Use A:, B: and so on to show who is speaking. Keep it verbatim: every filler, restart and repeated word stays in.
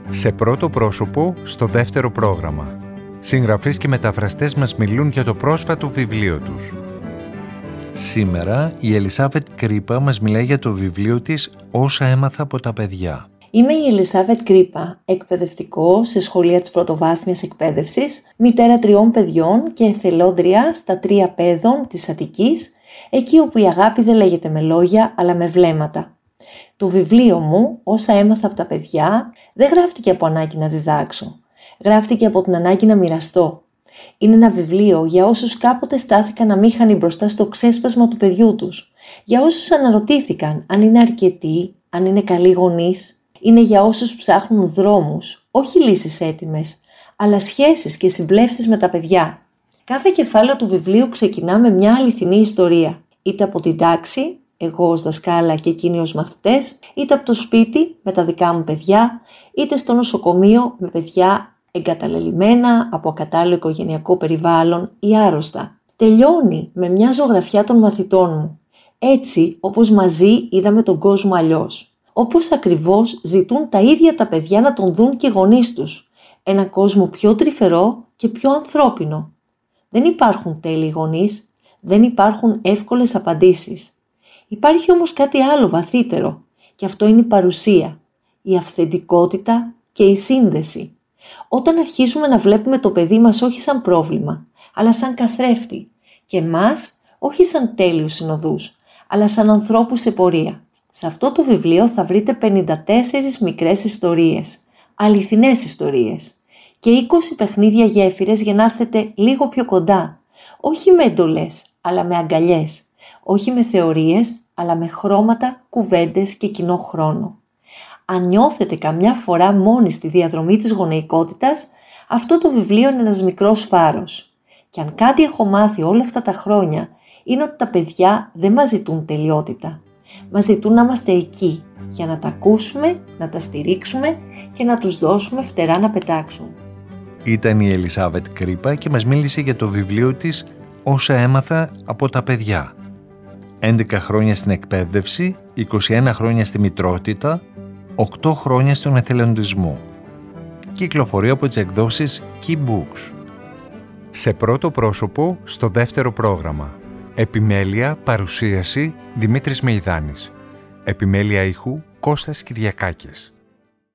A: Σε πρώτο πρόσωπο, στο δεύτερο πρόγραμμα. Συγγραφείς και μεταφραστές μας μιλούν για το πρόσφατο βιβλίο τους. Σήμερα η Ελισάβετ Κρίπα μας μιλάει για το βιβλίο της «Όσα έμαθα από τα παιδιά».
B: Είμαι η Ελισάβετ Κρίπα, εκπαιδευτικό σε σχολεία της πρωτοβάθμιας εκπαίδευσης, μητέρα τριών παιδιών και εθελόντρια στα τρία παιδών της Αττικής, εκεί όπου η αγάπη δεν λέγεται με λόγια αλλά με βλέμματα. Το βιβλίο μου, «Όσα έμαθα από τα παιδιά», δεν γράφτηκε από ανάγκη να διδάξω. Γράφτηκε από την ανάγκη να μοιραστώ. Είναι ένα βιβλίο για όσους κάποτε στάθηκαν αμήχανοι μπροστά στο ξέσπασμα του παιδιού τους. Για όσους αναρωτήθηκαν αν είναι αρκετοί, αν είναι καλοί γονείς. Είναι για όσους ψάχνουν δρόμους, όχι λύσεις έτοιμες, αλλά σχέσεις και συμπλεύσεις με τα παιδιά. Κάθε κεφάλαιο του βιβλίου ξεκινά με μια αληθινή ιστορία. Είτε από την τάξη, εγώ ως δασκάλα και εκείνοι ως μαθητές, είτε από το σπίτι με τα δικά μου παιδιά, είτε στο νοσοκομείο με παιδιά εγκαταλελειμμένα από ακατάλληλο οικογενειακό περιβάλλον ή άρρωστα. Τελειώνει με μια ζωγραφιά των μαθητών μου. Έτσι όπως μαζί είδαμε τον κόσμο αλλιώς. Όπως ακριβώς ζητούν τα ίδια τα παιδιά να τον δουν και οι γονείς τους. Ένα κόσμο πιο τρυφερό και πιο ανθρώπινο. Δεν υπάρχουν τέλειοι γονείς, δεν υπάρχουν εύκολες απαντήσεις. Υπάρχει όμως κάτι άλλο βαθύτερο και αυτό είναι η παρουσία, η αυθεντικότητα και η σύνδεση. Όταν αρχίζουμε να βλέπουμε το παιδί μας όχι σαν πρόβλημα, αλλά σαν καθρέφτη και εμάς όχι σαν τέλειους συνοδούς, αλλά σαν ανθρώπους σε πορεία. Σε αυτό το βιβλίο θα βρείτε πενήντα τέσσερις μικρές ιστορίες, αληθινές ιστορίες και είκοσι παιχνίδια γέφυρες για να έρθετε λίγο πιο κοντά, όχι με εντολές, αλλά με αγκαλιές, όχι με θεωρίες, αλλά με χρώματα, κουβέντες και κοινό χρόνο. Αν νιώθετε καμιά φορά μόνοι στη διαδρομή της γονεϊκότητας, αυτό το βιβλίο είναι ένας μικρός φάρος. Και αν κάτι έχω μάθει όλα αυτά τα χρόνια, είναι ότι τα παιδιά δεν μας ζητούν τελειότητα. Μας ζητούν να είμαστε εκεί, για να τα ακούσουμε, να τα στηρίξουμε και να τους δώσουμε φτερά να πετάξουν.
A: Ήταν η Ελισάβετ Κρίπα και μας μίλησε για το βιβλίο της «Όσα έμαθα από τα παιδιά». έντεκα χρόνια στην εκπαίδευση, είκοσι ένα χρόνια στη μητρότητα, οκτώ χρόνια στον εθελοντισμό. Κυκλοφορεί από τις εκδόσεις Key Books. Σε πρώτο πρόσωπο, στο δεύτερο πρόγραμμα. Επιμέλεια, παρουσίαση, Δημήτρης Μεϊδάνης. Επιμέλεια ήχου, Κώστας Κυριακάκης.